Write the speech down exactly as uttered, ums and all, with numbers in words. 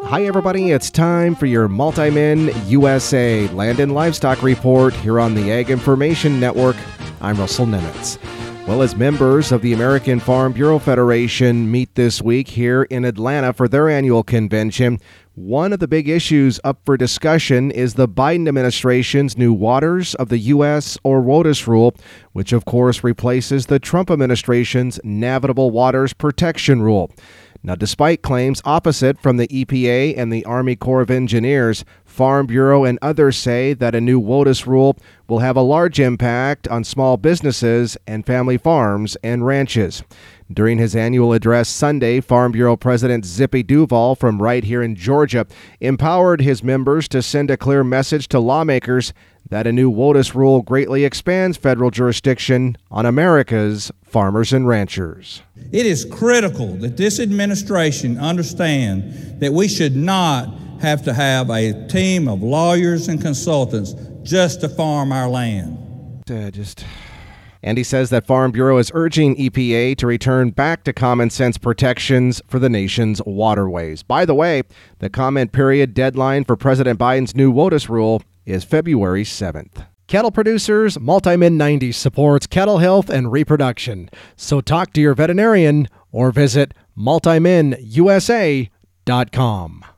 Hi everybody, it's time for your Multi-Min U S A Land and Livestock Report here on the Ag Information Network. I'm Russell Nemitz. Well, as members of the American Farm Bureau Federation meet this week here in Atlanta for their annual convention, one of the big issues up for discussion is the Biden administration's new Waters of the U S or WOTUS rule, which of course replaces the Trump administration's Navigable Waters Protection Rule. Now, despite claims opposite from the E P A and the Army Corps of Engineers, Farm Bureau and others say that a new WOTUS rule will have a large impact on small businesses and family farms and ranches. During his annual address Sunday, Farm Bureau President Zippy Duvall from right here in Georgia empowered his members to send a clear message to lawmakers that a new WOTUS rule greatly expands federal jurisdiction on America's farmers and ranchers. It is critical that this administration understand that we should not have to have a team of lawyers and consultants just to farm our land. Uh, just... And he says that Farm Bureau is urging E P A to return back to common sense protections for the nation's waterways. By the way, the comment period deadline for President Biden's new WOTUS rule is February seventh. Cattle producers, Multi-Min ninety supports cattle health and reproduction. So talk to your veterinarian or visit multi min u s a dot com.